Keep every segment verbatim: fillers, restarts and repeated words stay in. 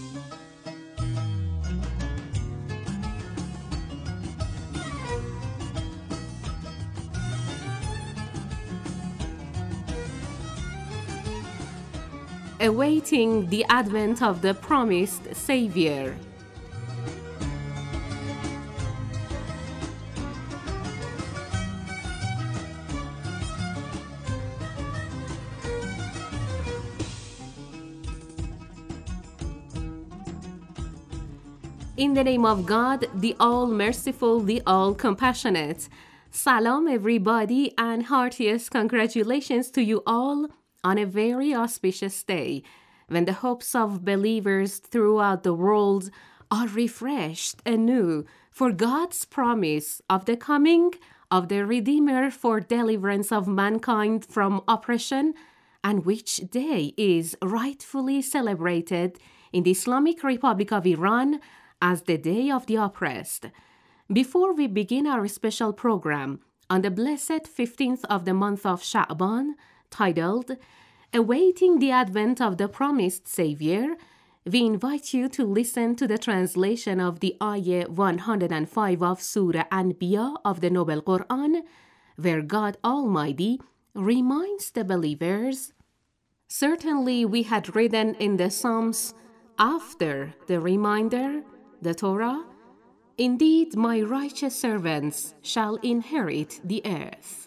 Awaiting the advent of the promised Savior. In the name of God, the All-Merciful, the All-Compassionate. Salam everybody, and heartiest congratulations to you all on a very auspicious day, when the hopes of believers throughout the world are refreshed anew for God's promise of the coming of the Redeemer for deliverance of mankind from oppression, and which day is rightfully celebrated in the Islamic Republic of Iran as the Day of the Oppressed. Before we begin our special program on the blessed fifteenth of the month of Sha'ban, titled Awaiting the Advent of the Promised Savior, we invite you to listen to the translation of the Ayah one hundred five of Surah Anbiya of the Noble Quran, where God Almighty reminds the believers, "Certainly we had written in the Psalms after the reminder, the Torah, indeed my righteous servants shall inherit the earth."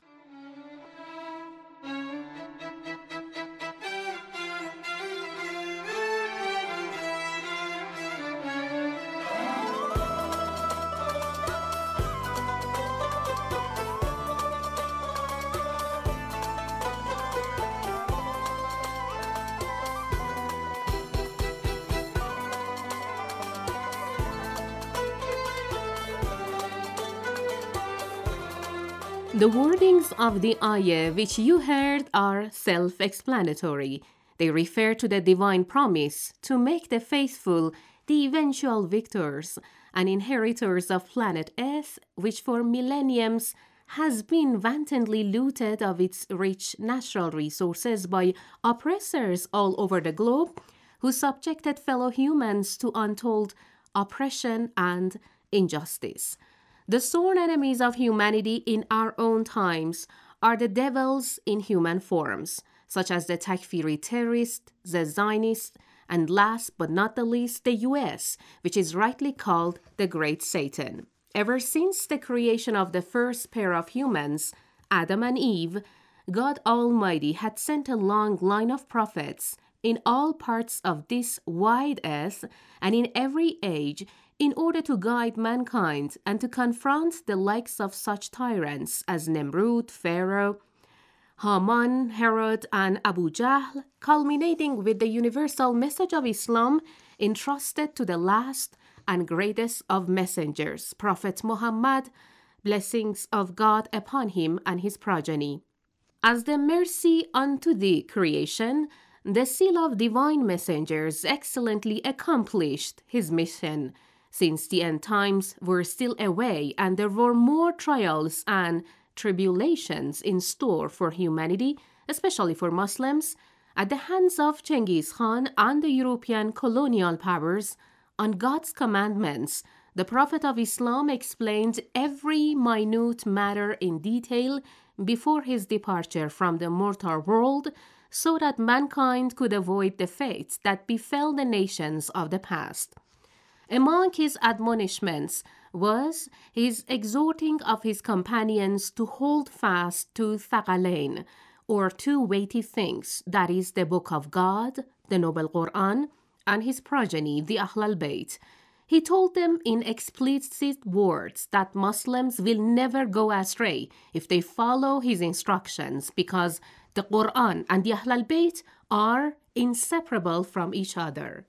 The wordings of the ayah which you heard are self-explanatory. They refer to the divine promise to make the faithful the eventual victors and inheritors of planet Earth, which for millenniums has been wantonly looted of its rich natural resources by oppressors all over the globe, who subjected fellow humans to untold oppression and injustice. The sworn enemies of humanity in our own times are the devils in human forms, such as the Takfiri terrorists, the Zionists, and last but not the least, the U S, which is rightly called the Great Satan. Ever since the creation of the first pair of humans, Adam and Eve, God Almighty had sent a long line of prophets in all parts of this wide earth and in every age, in order to guide mankind and to confront the likes of such tyrants as Nemrud, Pharaoh, Haman, Herod, and Abu Jahl, culminating with the universal message of Islam entrusted to the last and greatest of messengers, Prophet Muhammad, blessings of God upon him and his progeny. As the mercy unto the creation, the seal of divine messengers excellently accomplished his mission, since the end times were still away and there were more trials and tribulations in store for humanity, especially for Muslims, at the hands of Genghis Khan and the European colonial powers. On God's commandments, the Prophet of Islam explained every minute matter in detail before his departure from the mortal world, so that mankind could avoid the fates that befell the nations of the past. Among his admonishments was his exhorting of his companions to hold fast to Thaqalain, or two weighty things, that is, the Book of God, the Noble Quran, and his progeny, the Ahlul Bayt. He told them in explicit words that Muslims will never go astray if they follow his instructions, because the Quran and the Ahlul Bayt are inseparable from each other.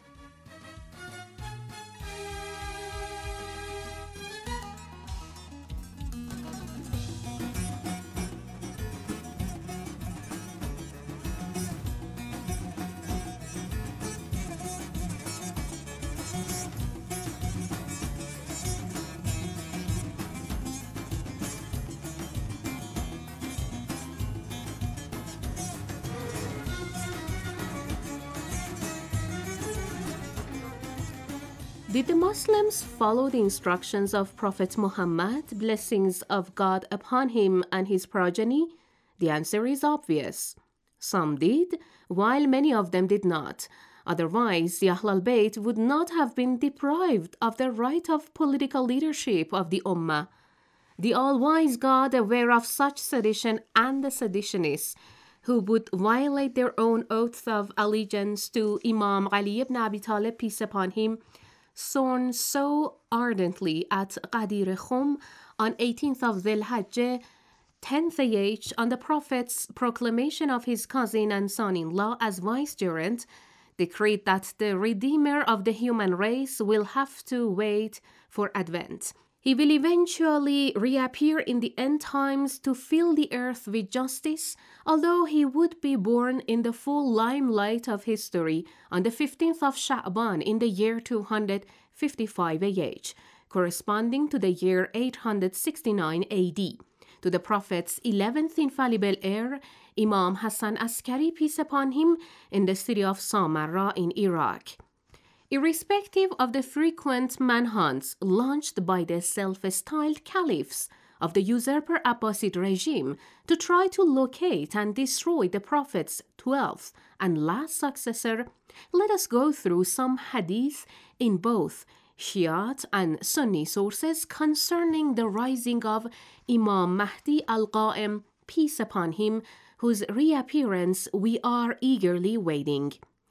Did the Muslims follow the instructions of Prophet Muhammad, blessings of God upon him and his progeny? The answer is obvious. Some did, while many of them did not. Otherwise, the Ahl al-Bayt would not have been deprived of the right of political leadership of the Ummah. The all-wise God, aware of such sedition and the seditionists who would violate their own oath of allegiance to Imam Ali ibn Abi Talib, peace upon him, shone so ardently at Ghadir Khum on eighteenth of Dhul Hajjah, tenth A H, on the Prophet's proclamation of his cousin and son-in-law as vicegerent, decreed that the Redeemer of the human race will have to wait for Advent. He will eventually reappear in the end times to fill the earth with justice, although he would be born in the full limelight of history on the fifteenth of Sha'ban in the year two hundred fifty-five A H, corresponding to the year eight hundred sixty-nine A D, to the Prophet's eleventh infallible heir, Imam Hassan Askari, peace upon him, in the city of Samarra in Iraq. Irrespective of the frequent manhunts launched by the self-styled caliphs of the usurper Abbasid regime to try to locate and destroy the Prophet's twelfth and last successor, let us go through some hadith in both Shiite and Sunni sources concerning the rising of Imam Mahdi al-Qa'im, peace upon him, whose reappearance we are eagerly waiting.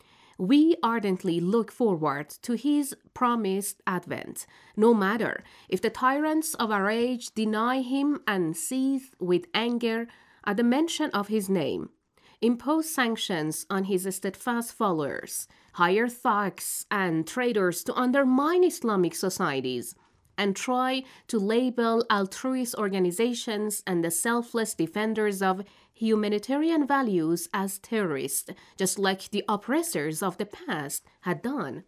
We ardently look forward to his promised advent, no matter if the tyrants of our age deny him and seethe with anger at the mention of his name, impose sanctions on his steadfast followers, hire thugs and traitors to undermine Islamic societies, and try to label altruist organizations and the selfless defenders of humanitarian values as terrorists, just like the oppressors of the past had done.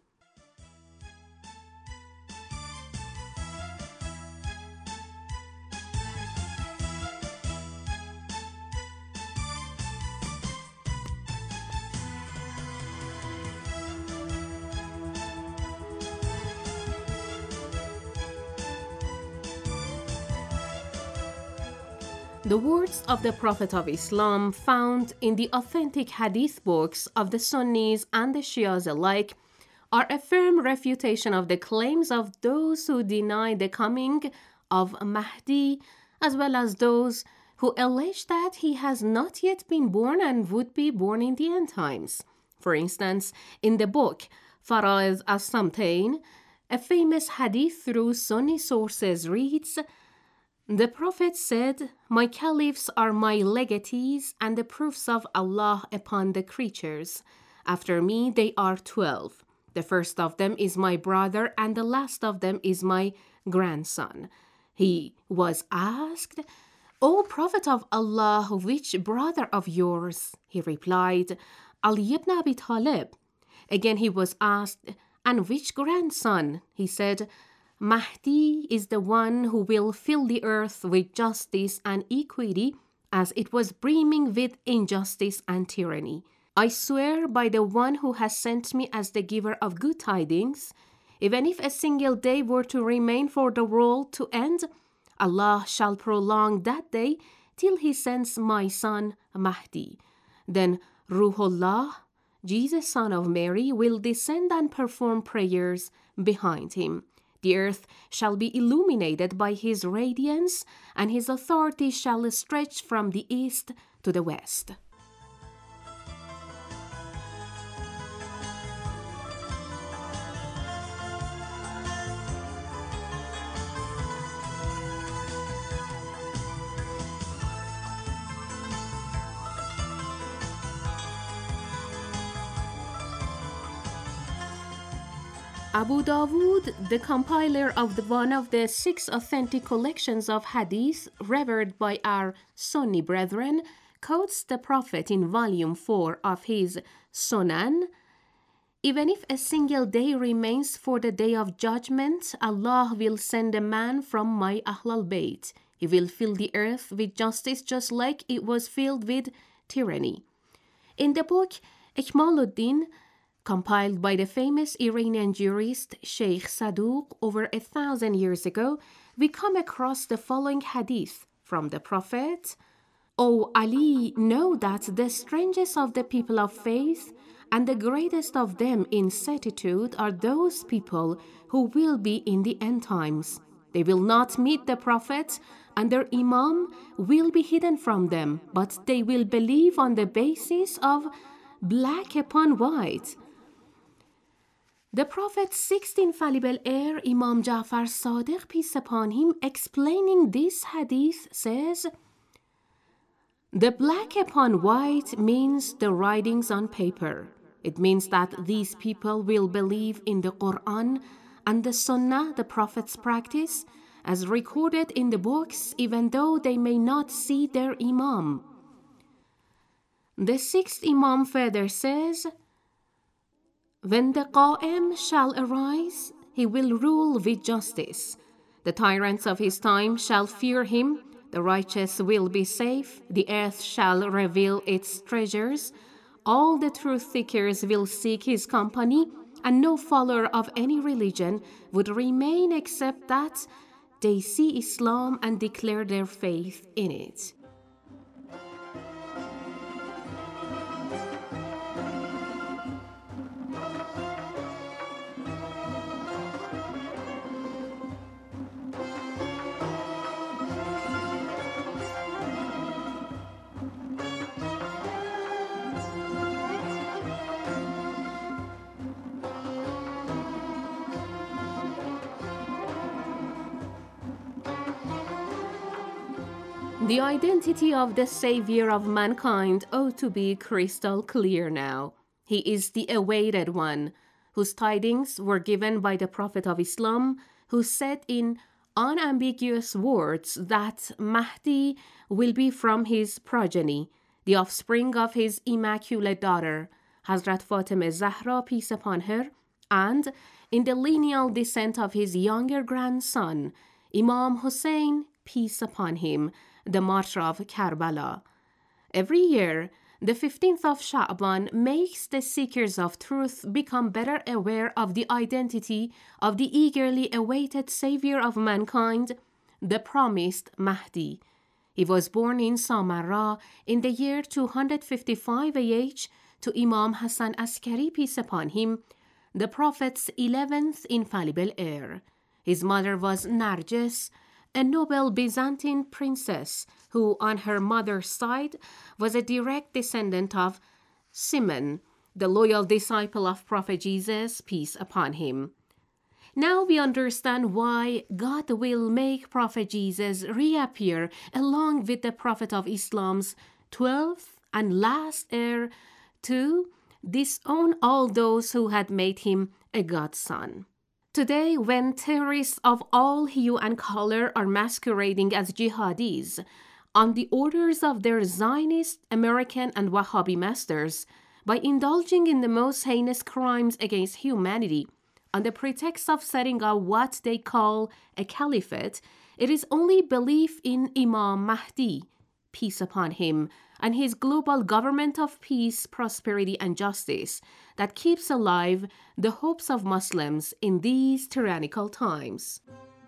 The words of the Prophet of Islam found in the authentic hadith books of the Sunnis and the Shias alike are a firm refutation of the claims of those who deny the coming of Mahdi, as well as those who allege that he has not yet been born and would be born in the end times. For instance, in the book Faraiz as-Samtain, a famous hadith through Sunni sources reads, "The Prophet said, 'My caliphs are my legatees and the proofs of Allah upon the creatures. After me they are twelve. The first of them is my brother and the last of them is my grandson.' He was asked, 'O Prophet of Allah, which brother of yours?' He replied, 'Ali ibn Abi Talib.' Again he was asked, 'And which grandson?' He said, 'Mahdi is the one who will fill the earth with justice and equity as it was brimming with injustice and tyranny. I swear by the one who has sent me as the giver of good tidings, even if a single day were to remain for the world to end, Allah shall prolong that day till he sends my son Mahdi. Then Ruhullah, Jesus son of Mary, will descend and perform prayers behind him. The earth shall be illuminated by his radiance, and his authority shall stretch from the east to the west.'" Abu Dawood, the compiler of the, one of the six authentic collections of hadith revered by our Sunni brethren, quotes the Prophet in volume four of his Sunan, "Even if a single day remains for the day of judgment, Allah will send a man from my Ahl al-Bayt. He will fill the earth with justice just like it was filled with tyranny." In the book Ikmaluddin, compiled by the famous Iranian jurist Sheikh Saduq over a thousand years ago, we come across the following hadith from the Prophet: O Ali, know that the strangest of the people of faith and the greatest of them in certitude are those people who will be in the end times. They will not meet the Prophet, and their Imam will be hidden from them, but they will believe on the basis of black upon white. The Prophet's sixth infallible heir, Imam Ja'far Sadiq, peace upon him, explaining this hadith, says, the black upon white means the writings on paper. It means that these people will believe in the Quran and the Sunnah, the Prophet's practice, as recorded in the books, even though they may not see their Imam. The sixth Imam further says, when the Qa'im shall arise, he will rule with justice. The tyrants of his time shall fear him. The righteous will be safe. The earth shall reveal its treasures. All the truth seekers will seek his company, and no follower of any religion would remain except that they see Islam and declare their faith in it. The identity of the Savior of mankind ought to be crystal clear now. He is the awaited one, whose tidings were given by the Prophet of Islam, who said in unambiguous words that Mahdi will be from his progeny, the offspring of his immaculate daughter, Hazrat Fatima Zahra, peace upon her, and in the lineal descent of his younger grandson, Imam Hussein, peace upon him, the martyr of Karbala. Every year, the fifteenth of Sha'ban makes the seekers of truth become better aware of the identity of the eagerly awaited Savior of mankind, the promised Mahdi. He was born in Samarra in the year two hundred fifty-five A H to Imam Hassan Askari, peace upon him, the Prophet's eleventh infallible heir. His mother was Narges, a noble Byzantine princess who, on her mother's side, was a direct descendant of Simon, the loyal disciple of Prophet Jesus, peace upon him. Now we understand why God will make Prophet Jesus reappear along with the Prophet of Islam's twelfth and last heir to disown all those who had made him a godson. Today, when terrorists of all hue and color are masquerading as jihadis, on the orders of their Zionist, American, and Wahhabi masters, by indulging in the most heinous crimes against humanity, on the pretext of setting up what they call a caliphate, it is only belief in Imam Mahdi, peace upon him, and his global government of peace, prosperity, and justice that keeps alive the hopes of Muslims in these tyrannical times.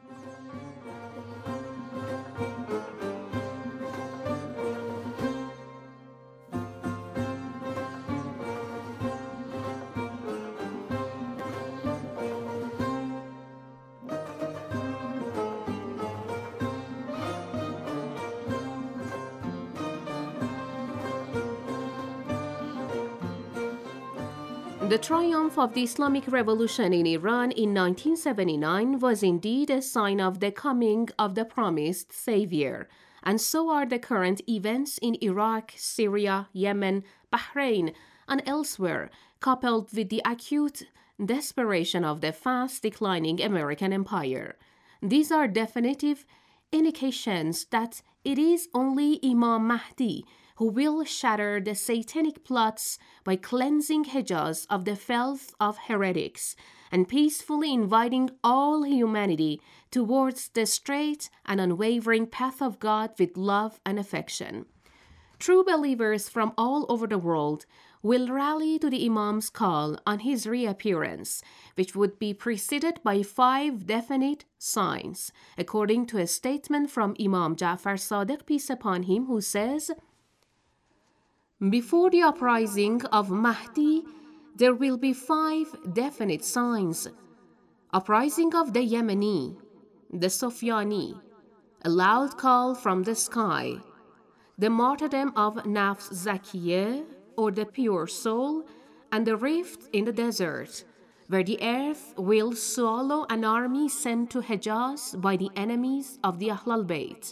The triumph of the Islamic Revolution in Iran in nineteen seventy-nine was indeed a sign of the coming of the promised Savior, and so are the current events in Iraq, Syria, Yemen, Bahrain, and elsewhere, coupled with the acute desperation of the fast declining American empire. These are definitive indications that it is only Imam Mahdi who will shatter the satanic plots by cleansing Hejaz of the filth of heretics and peacefully inviting all humanity towards the straight and unwavering path of God with love and affection. True believers from all over the world will rally to the Imam's call on his reappearance, which would be preceded by five definite signs, according to a statement from Imam Ja'far Sadiq, peace upon him, who says, "Before the uprising of Mahdi, there will be five definite signs. Uprising of the Yemeni, the Sufyani, a loud call from the sky, the martyrdom of Nafs Zakiyeh, or the pure soul, and the rift in the desert, where the earth will swallow an army sent to Hejaz by the enemies of the Ahlul Bayt."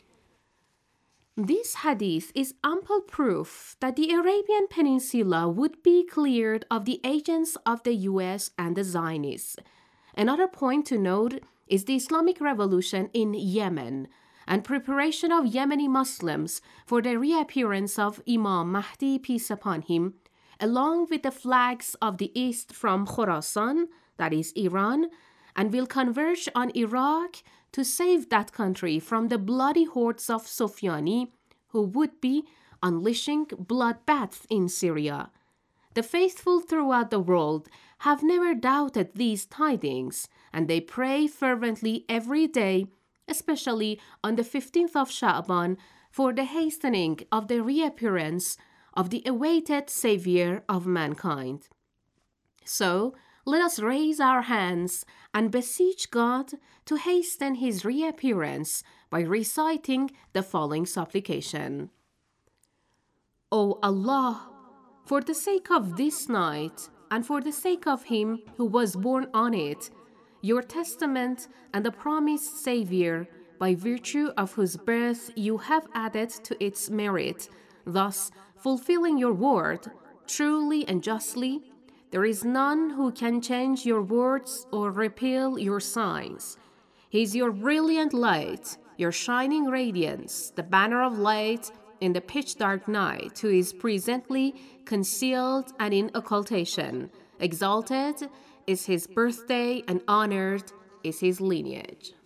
This hadith is ample proof that the Arabian Peninsula would be cleared of the agents of the U S and the Zionists. Another point to note is the Islamic Revolution in Yemen and preparation of Yemeni Muslims for the reappearance of Imam Mahdi, peace upon him, along with the flags of the East from Khorasan, that is Iran, and will converge on Iraq to save that country from the bloody hordes of Sufyani, who would be unleashing bloodbaths in Syria. The faithful throughout the world have never doubted these tidings, and they pray fervently every day, especially on the fifteenth of Sha'ban, for the hastening of the reappearance of the awaited Savior of mankind. So, let us raise our hands and beseech God to hasten his reappearance by reciting the following supplication. O Allah, for the sake of this night and for the sake of him who was born on it, your testament and the promised Savior, by virtue of whose birth you have added to its merit, thus fulfilling your word, truly and justly, there is none who can change your words or repeal your signs. He is your brilliant light, your shining radiance, the banner of light in the pitch-dark night, who is presently concealed and in occultation. Exalted is his birthday and honored is his lineage.